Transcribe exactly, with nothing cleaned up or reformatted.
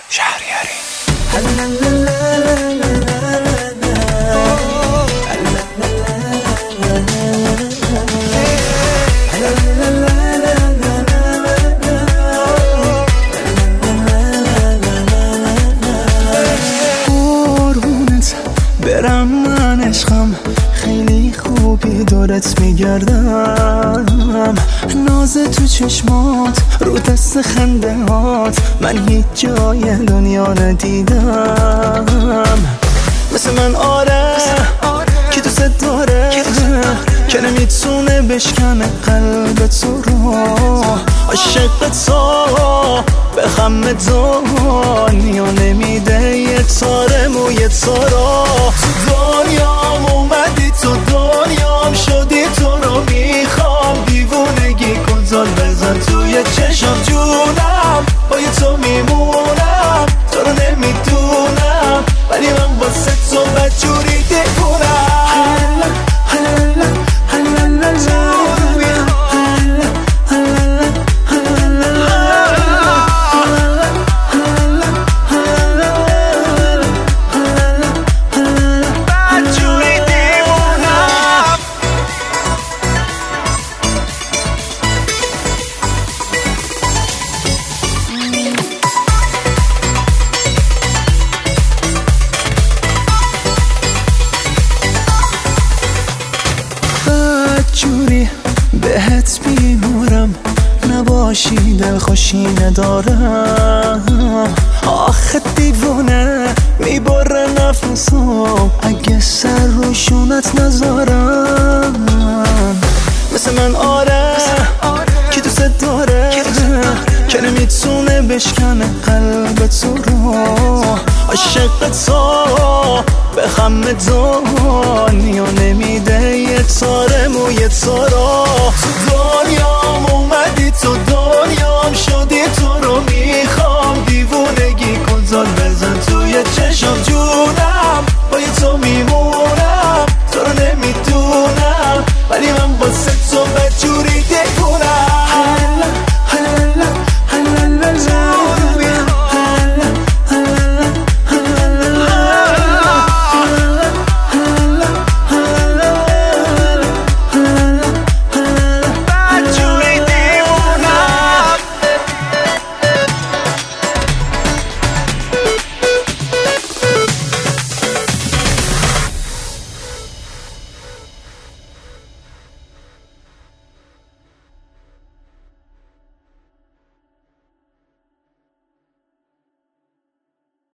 شهریاری. قربونت برم من عشقم، خیلی خوبی دورت میگردم، ناز تو چشمات رو دست خنده هات، من هیچ جای دنیا ندیدم مثل من. آره که دوست داره که نمیتونه بشکنه قلب تو رو، عاشق تو به غم دنیا نمیده یه تاره موی تو رو. تو دنیام اومدی تو دنیام شدی، تو رو میخوام، دیوونگی کن زل بزن توی چشم جونم، با یه تو میمونم، تو رو نمیدونم ولی من واسه تو بدجوری دیوونم. جوری بهت بیمورم، نباشی دلخوشی ندارم، آخه دیوونه میبره نفسو اگه سر روشونت نذارم مثل من. آره که دوست داره که نمیتونه بشکنه قلب تو رو، عاشق تو به غم دنیا نمیده یه تاره موی تو رو. تو دنیام اومدی تو دنیام شدی، تو رو می